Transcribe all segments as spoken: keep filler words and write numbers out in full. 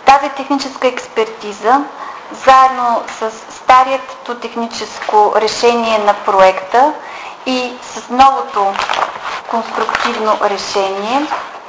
Тази техническа експертиза, заедно с старието техническо решение на проекта и с новото конструктивно решение,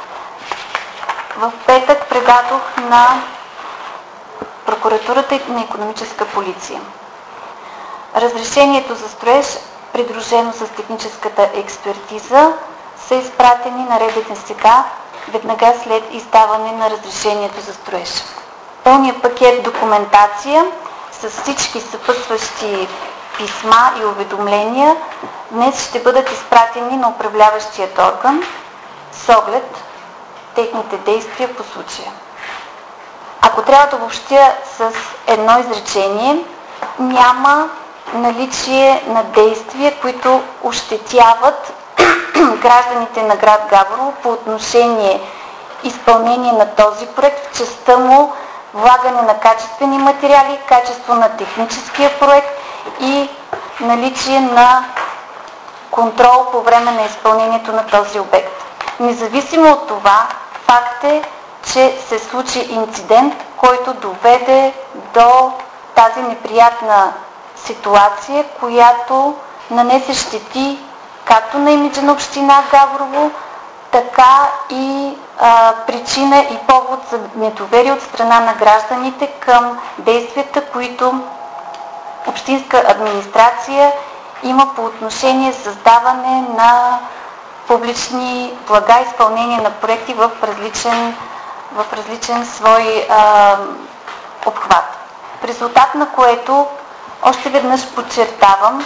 в петък предадох на прокуратурата и на икономическа полиция. Разрешението за строеж, придружено с техническата експертиза, са изпратени на РДНСК веднага след издаване на разрешението за строеж. Пълният пакет документация с всички съпътстващи писма и уведомления днес ще бъдат изпратени на управляващият орган с оглед техните действия по случая. Ако трябва да обобщя с едно изречение, няма наличие на действия, които ощетяват гражданите на град Габрово по отношение изпълнение на този проект в частта му влагане на качествени материали, качество на техническия проект и наличие на контрол по време на изпълнението на този обект. Независимо от това, факт е, че се случи инцидент, който доведе до тази неприятна ситуация, която нанесе щети както на имиджа на община Габрово, така и а, причина и повод за недоверие от страна на гражданите към действията, които общинска администрация има по отношение създаване на публични блага, изпълнение на проекти в различен, в различен свой а, обхват. В резултат на което още веднъж подчертавам,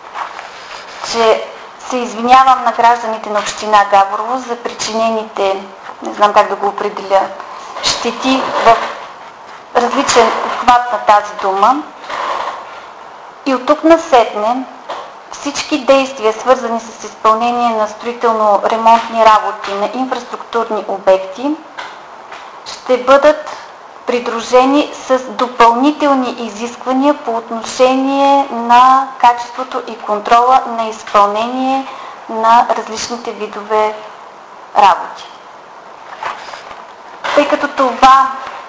че се извинявам на гражданите на община Габрово за причинените, не знам как да го определя, щети в различен обхват на тази дума. И от тук насетне всички действия, свързани с изпълнение на строително-ремонтни работи на инфраструктурни обекти, ще бъдат придружени с допълнителни изисквания по отношение на качеството и контрола на изпълнение на различните видове работи. Тъй като това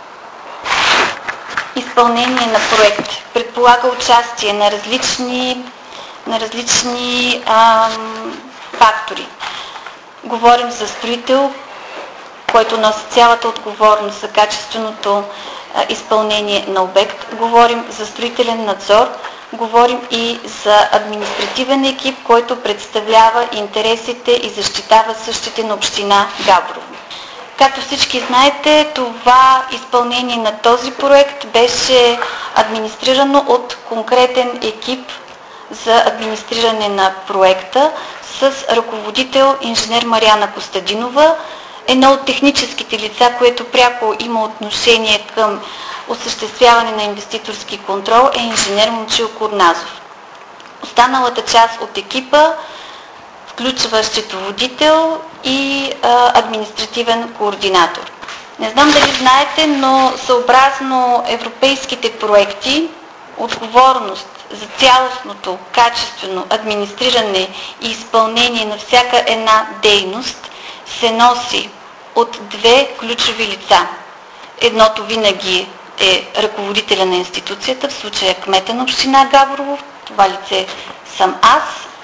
изпълнение на проект предполага участие на различни, на различни ам, фактори. Говорим за строител, който носи цялата отговорност за качественото а, изпълнение на обект. Говорим за строителен надзор, говорим и за административен екип, който представлява интересите и защитава същите на община Габрово. Както всички знаете, това изпълнение на този проект беше администрирано от конкретен екип за администриране на проекта с ръководител инженер Мариана Костадинова. Едно от техническите лица, което пряко има отношение към осъществяване на инвеститорски контрол, е инженер Момчил Корназов. Останалата част от екипа включва счетоводител и а, административен координатор. Не знам дали знаете, но съобразно европейските проекти, отговорност за цялостното качествено администриране и изпълнение на всяка една дейност се носи от две ключови лица. Едното винаги е ръководителя на институцията, в случая кмета на община Габрово, това лице съм аз,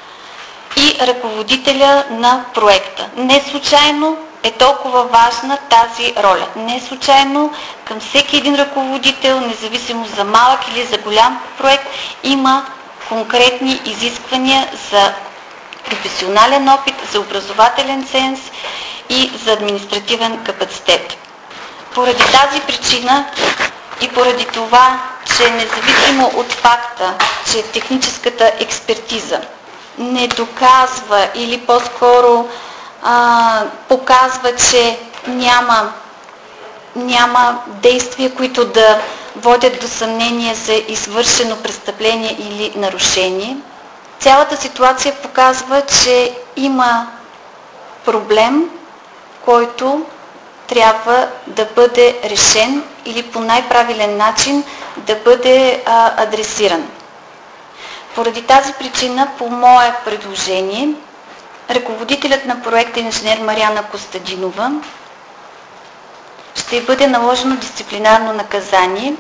и ръководителя на проекта. Не случайно е толкова важна тази роля. Не случайно към всеки един ръководител, независимо за малък или за голям проект, има конкретни изисквания за професионален опит, за образователен ценз и за административен капацитет. Поради тази причина и поради това, че независимо от факта, че техническата експертиза не доказва или по-скоро а, показва, че няма, няма действия, които да водят до съмнение за извършено престъпление или нарушение. Цялата ситуация показва, че има проблем, който трябва да бъде решен или по най-правилен начин да бъде а, адресиран. Поради тази причина, по мое предложение, ръководителят на проекта инженер Мариана Костадинова ще ще бъде наложено дисциплинарно наказание.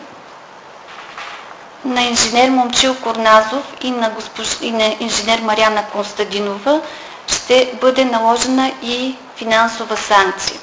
На инженер Момчил Корназов и на, госпож... и на инженер Мариана Констадинова ще бъде наложена и финансова санкция.